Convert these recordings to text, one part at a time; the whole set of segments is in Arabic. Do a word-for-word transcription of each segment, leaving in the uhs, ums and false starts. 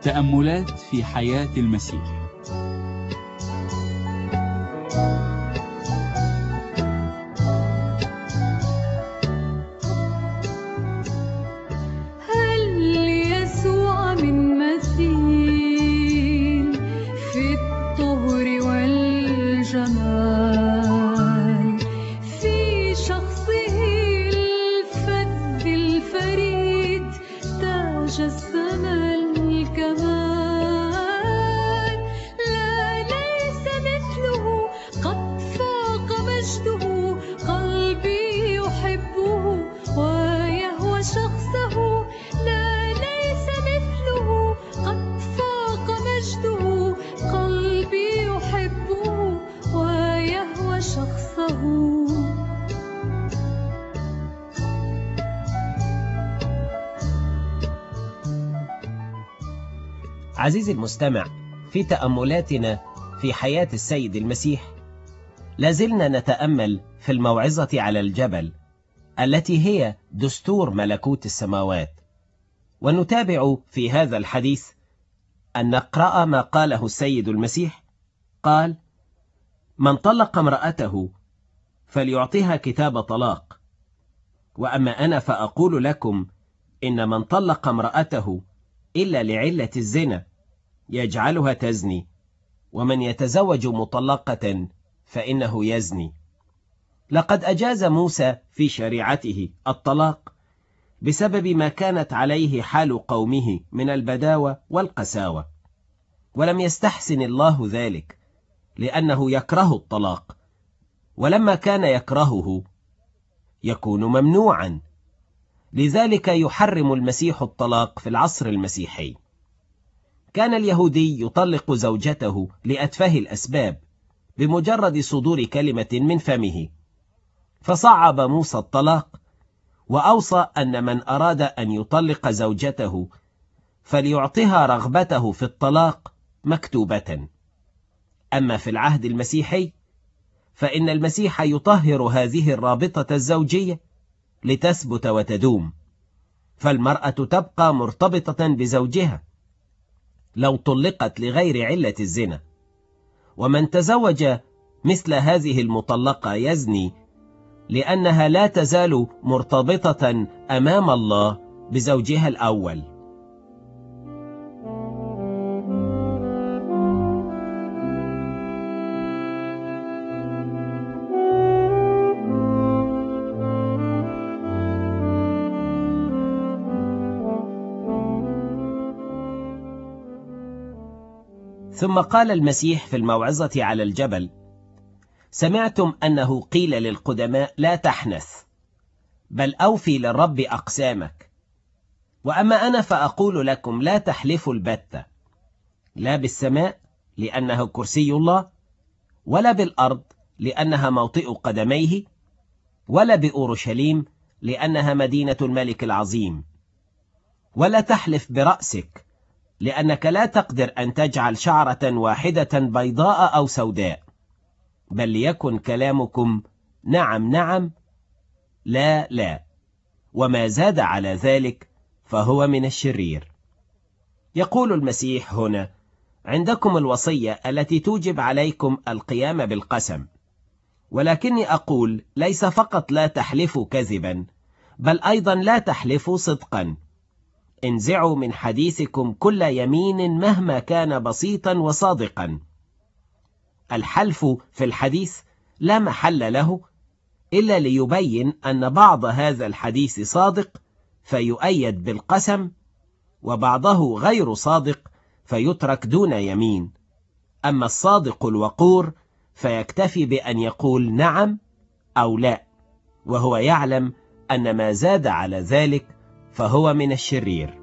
تأملات في حياة المسيح. هل يسوع من مثيل في الطهر والجمال، في شخصه الفذ الفريد تجسم الكمال. لا ليس مثله، قد فاق مجده، قلبي يحبه ويهوى شخصه. لا ليس مثله، قد فاق مجده، قلبي يحبه ويهوى شخصه. عزيزي المستمع، في تأملاتنا في حياة السيد المسيح لازلنا نتأمل في الموعظة على الجبل التي هي دستور ملكوت السماوات، ونتابع في هذا الحديث أن نقرأ ما قاله السيد المسيح. قال: من طلق امرأته فليعطيها كتاب طلاق، وأما أنا فأقول لكم إن من طلق امرأته إلا لعلة الزنا يجعلها تزني، ومن يتزوج مطلقة فإنه يزني. لقد أجاز موسى في شريعته الطلاق بسبب ما كانت عليه حال قومه من البداوة والقساوة، ولم يستحسن الله ذلك لأنه يكره الطلاق، ولما كان يكرهه يكون ممنوعا. لذلك يحرم المسيح الطلاق في العصر المسيحي. كان اليهودي يطلق زوجته لأتفه الأسباب بمجرد صدور كلمة من فمه، فصعب موسى الطلاق، وأوصى أن من أراد أن يطلق زوجته فليعطها رغبته في الطلاق مكتوبة. أما في العهد المسيحي فإن المسيح يطهر هذه الرابطة الزوجية لتثبت وتدوم، فالمرأة تبقى مرتبطة بزوجها لو طلقت لغير علة الزنا، ومن تزوج مثل هذه المطلقة يزني، لأنها لا تزال مرتبطة أمام الله بزوجها الأول. ثم قال المسيح في الموعظة على الجبل: سمعتم أنه قيل للقدماء لا تحنث، بل أوفي للرب أقسامك. وأما أنا فأقول لكم لا تحلفوا البتة، لا بالسماء لأنه كرسي الله، ولا بالأرض لأنها موطئ قدميه، ولا بأورشليم لأنها مدينة الملك العظيم. ولا تحلف برأسك، لأنك لا تقدر أن تجعل شعرة واحدة بيضاء أو سوداء، بل ليكن كلامكم نعم نعم، لا لا، وما زاد على ذلك فهو من الشرير. يقول المسيح هنا: عندكم الوصية التي توجب عليكم القيام بالقسم، ولكني أقول ليس فقط لا تحلفوا كذبا، بل أيضا لا تحلفوا صدقا. انزعوا من حديثكم كل يمين مهما كان بسيطا وصادقا. الحلف في الحديث لا محل له إلا ليبين أن بعض هذا الحديث صادق فيؤيد بالقسم، وبعضه غير صادق فيترك دون يمين. أما الصادق الوقور فيكتفي بأن يقول نعم أو لا، وهو يعلم أن ما زاد على ذلك فهو من الشرير.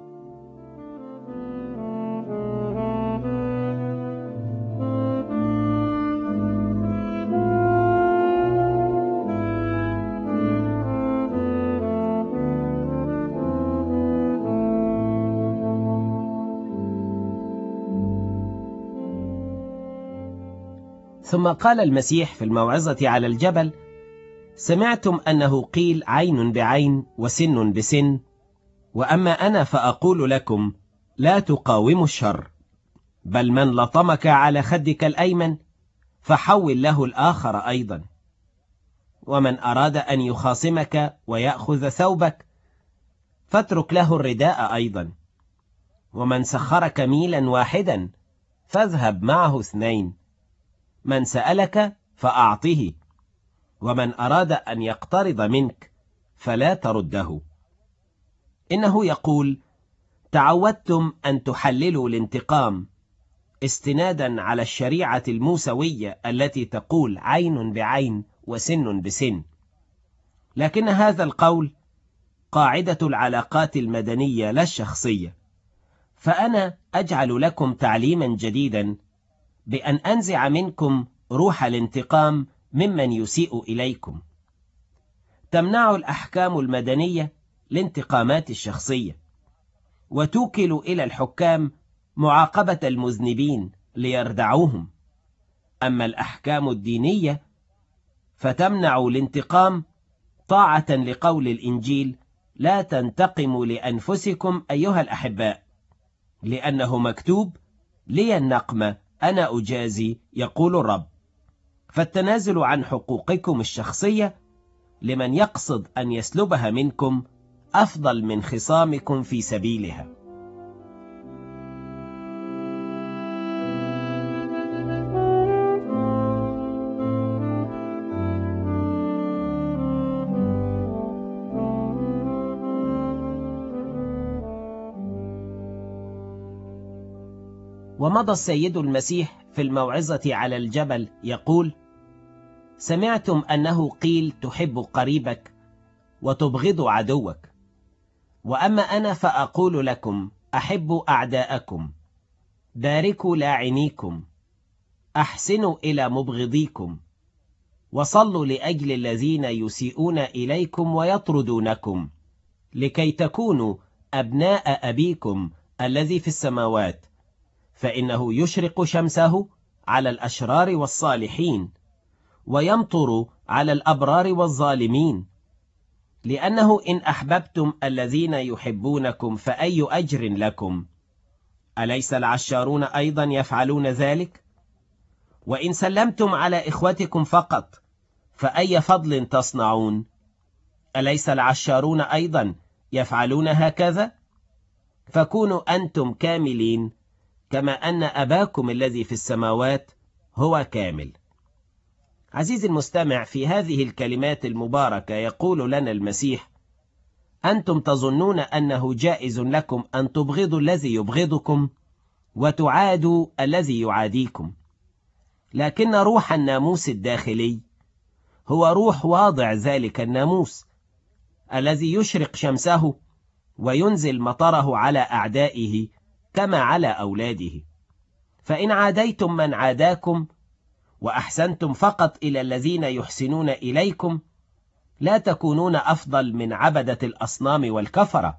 ثم قال المسيح في الموعظة على الجبل: سمعتم أنه قيل عين بعين وسن بسن، وأما أنا فأقول لكم لا تقاوموا الشر، بل من لطمك على خدك الأيمن فحول له الآخر أيضا. ومن أراد أن يخاصمك ويأخذ ثوبك فاترك له الرداء أيضا. ومن سخرك ميلا واحدا فاذهب معه اثنين. من سألك فأعطه، ومن أراد أن يقترض منك فلا ترده. إنه يقول: تعودتم أن تحللوا الانتقام، استنادا على الشريعة الموسوية التي تقول عين بعين وسن بسن. لكن هذا القول قاعدة العلاقات المدنية لا الشخصية. فأنا أجعل لكم تعليما جديدا بأن أنزع منكم روح الانتقام ممن يسيء إليكم. تمنع الأحكام المدنية الانتقامات الشخصية، وتوكل إلى الحكام معاقبة المذنبين ليردعوهم. أما الأحكام الدينية فتمنع الانتقام طاعة لقول الإنجيل: لا تنتقموا لأنفسكم أيها الأحباء، لأنه مكتوب: لي النقمة أنا أجازي يقول الرب. فالتنازل عن حقوقكم الشخصية لمن يقصد أن يسلبها منكم أفضل من خصامكم في سبيلها. ومضى السيد المسيح في الموعظة على الجبل يقول: سمعتم أنه قيل تحب قريبك وتبغض عدوك، وأما أنا فأقول لكم: أحبوا أعداءكم، باركوا لاعنيكم، أحسنوا إلى مبغضيكم، وصلوا لأجل الذين يسيئون إليكم ويطردونكم، لكي تكونوا أبناء أبيكم الذي في السماوات، فإنه يشرق شمسه على الأشرار والصالحين، ويمطر على الأبرار والظالمين. لأنه إن أحببتم الذين يحبونكم فأي أجر لكم؟ أليس العشارون أيضا يفعلون ذلك؟ وإن سلمتم على إخوتكم فقط فأي فضل تصنعون؟ أليس العشارون أيضا يفعلون هكذا؟ فكونوا أنتم كاملين كما أن أباكم الذي في السماوات هو كامل. عزيزي المستمع، في هذه الكلمات المباركة يقول لنا المسيح: أنتم تظنون أنه جائز لكم أن تبغضوا الذي يبغضكم وتعادوا الذي يعاديكم، لكن روح الناموس الداخلي هو روح واضع ذلك الناموس الذي يشرق شمسه وينزل مطره على أعدائه كما على أولاده. فإن عاديتم من عاداكم وأحسنتم فقط إلى الذين يحسنون إليكم لا تكونون أفضل من عبدة الأصنام والكفرة.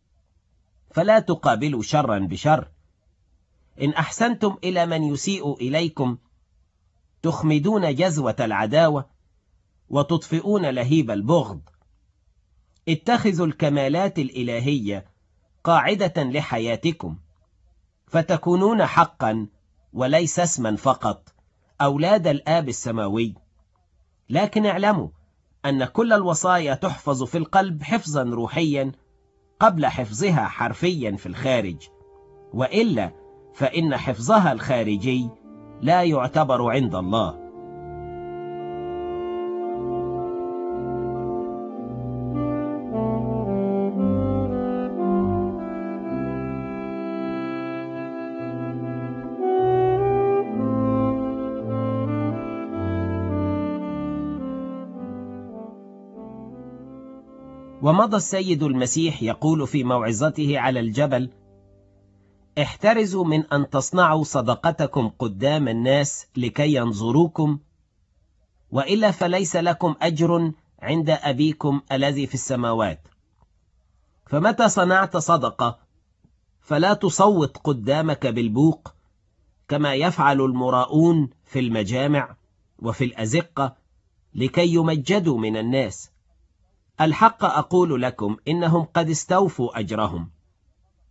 فلا تقابلوا شرا بشر. إن أحسنتم إلى من يسيء إليكم تخمدون جزوة العداوة وتطفئون لهيب البغض. اتخذوا الكمالات الإلهية قاعدة لحياتكم، فتكونون حقا وليس اسما فقط أولاد الآب السماوي. لكن اعلموا أن كل الوصايا تحفظ في القلب حفظا روحيا قبل حفظها حرفيا في الخارج، وإلا فإن حفظها الخارجي لا يعتبر عند الله. ومضى السيد المسيح يقول في موعظته على الجبل: احترزوا من أن تصنعوا صدقتكم قدام الناس لكي ينظروكم، وإلا فليس لكم أجر عند أبيكم الذي في السماوات. فمتى صنعت صدقة فلا تصوت قدامك بالبوق كما يفعل المراؤون في المجامع وفي الأزقة لكي يمجدوا من الناس. الحق أقول لكم إنهم قد استوفوا أجرهم.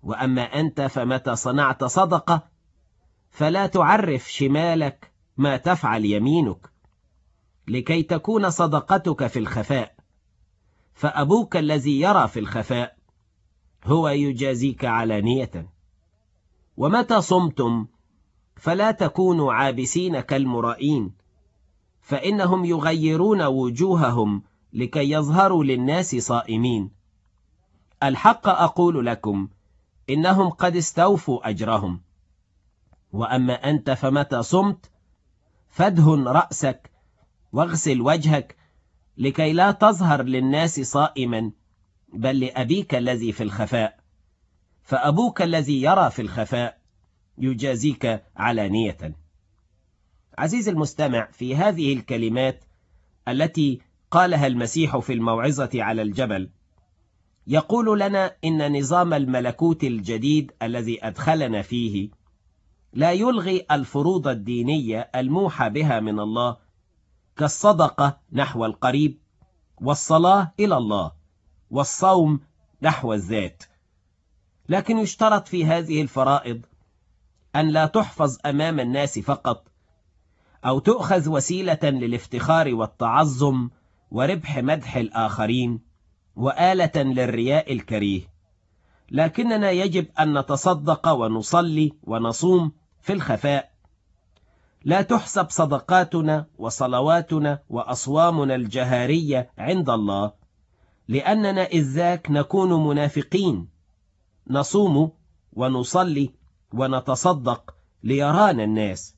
وأما أنت فمتى صنعت صدقة فلا تعرف شمالك ما تفعل يمينك، لكي تكون صدقتك في الخفاء، فأبوك الذي يرى في الخفاء هو يجازيك علانية. ومتى صمتم فلا تكونوا عابسين كالمرائين، فإنهم يغيرون وجوههم لكي يظهروا للناس صائمين. الحق أقول لكم إنهم قد استوفوا أجرهم. وأما أنت فمتى صمت فادهن رأسك واغسل وجهك، لكي لا تظهر للناس صائما، بل لأبيك الذي في الخفاء، فأبوك الذي يرى في الخفاء يجازيك علانية. عزيز المستمع، في هذه الكلمات التي قالها المسيح في الموعظة على الجبل يقول لنا إن نظام الملكوت الجديد الذي أدخلنا فيه لا يلغي الفروض الدينية الموحى بها من الله، كالصدقة نحو القريب، والصلاة إلى الله، والصوم نحو الذات. لكن يشترط في هذه الفرائض أن لا تحفظ أمام الناس فقط، أو تؤخذ وسيلة للافتخار والتعظم وربح مدح الآخرين وآلة للرياء الكريه، لكننا يجب أن نتصدق ونصلي ونصوم في الخفاء. لا تحسب صدقاتنا وصلواتنا وأصوامنا الجهارية عند الله، لأننا إذ ذاك نكون منافقين، نصوم ونصلي ونتصدق ليرانا الناس.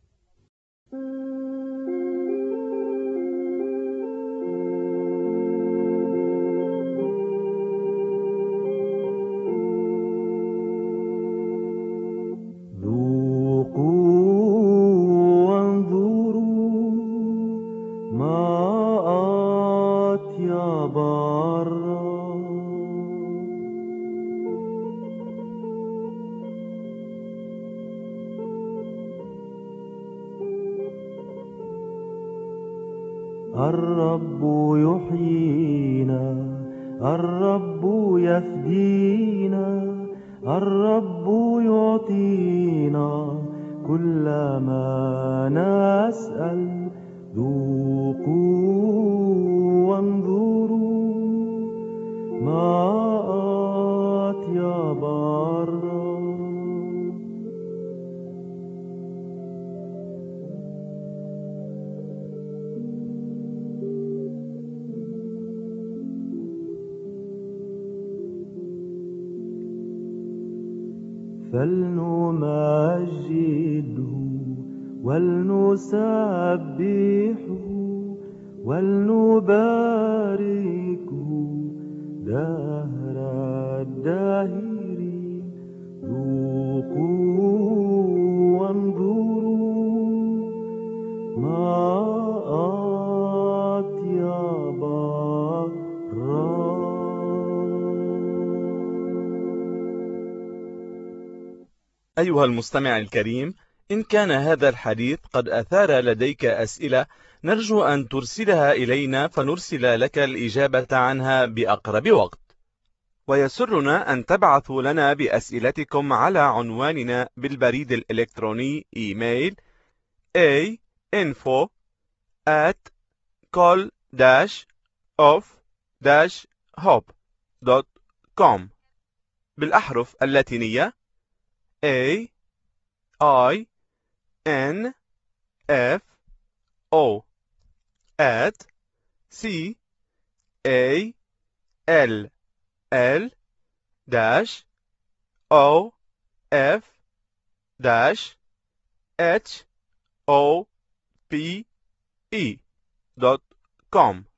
الرب يحيينا، الرب يفدينا، الرب يعطينا كل ما نسأل. ذوقوا وانظروا ما أطيب الرب. فلنمجده ولنسبحه ولنباركه دهر الداهرين. ذوقوا وانظروا ما أطيب الرب. أيها المستمع الكريم، إن كان هذا الحديث قد أثار لديك أسئلة نرجو أن ترسلها إلينا فنرسل لك الإجابة عنها بأقرب وقت. ويسرنا أن تبعثوا لنا بأسئلتكم على عنواننا بالبريد الإلكتروني إيميل a info at col dash of dash hope dot com بالأحرف اللاتينية A I N F O at C A L L dash O F dash H O P E dot com.